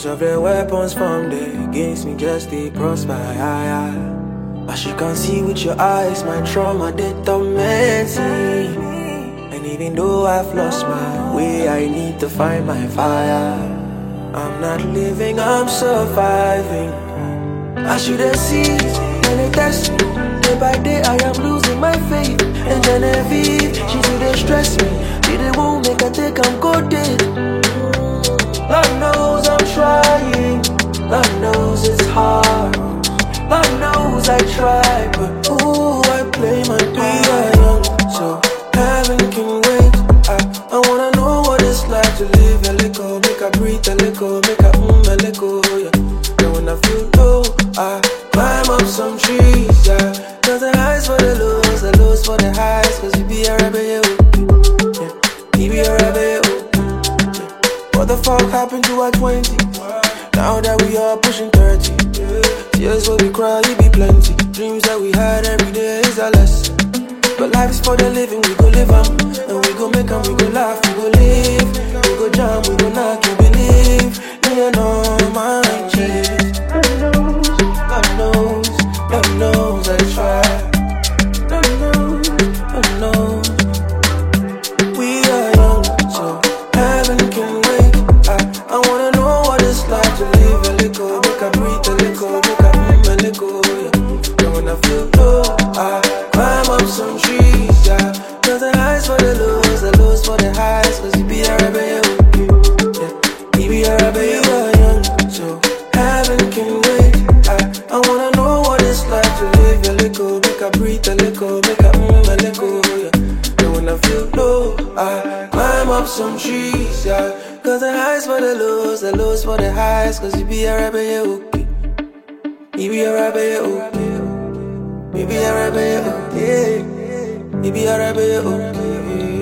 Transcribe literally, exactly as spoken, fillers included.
of the weapons formed against me just they prosper. As you can see with your eyes, my trauma they torment me. And even though I've lost my way, I need to find my fire. I'm not living, I'm surviving. I shouldn't see when they test me. Day by day I am losing my faith. And Genevieve, she do they stress me. She they won't make a take, I'm good dead. Lord knows I'm trying. Lord knows it's hard. Lord knows I try, but ooh, I play my part. We are young, so heaven can wait. I, I wanna know what it's like to live a little, make a breathe a little, make a mmm a little, yeah. And when I feel low, I climb up some trees, yeah. Cause the highs for the lows, the lows for the highs. Cause you be a rebel, yeah. You be a rebel, yeah. What the fuck happened to our twenties? Now that we are pushing thirty, yeah. Tears will be cry, it be plenty. Dreams that we had every day is a lesson. But life is for the living, we go live them. And we go make them, we go laugh, we go live. We go jam, we go knock, you believe. You know my cheese. God knows, God knows I try. God knows, God knows. We are young, so heaven can wait. I, I wanna know what it's like to live a little, make a breathe a little, make a move a little, yeah. And when I feel low, I climb up some trees, yeah. Cause the highs for the lows, the lows for the highs. Cause you be a rebel, yeah. You be a rebel, you are young, so heaven can wait. I, I wanna know what it's like to live a little, make a breathe a little, make a move a little, yeah. And when I feel low, I climb up some trees, yeah. Cause the highs for the lows, the lows for the highs. Cause you be a rebel, okay. You be a rebel, okay. You be a rebel, okay. You be a rebel, okay.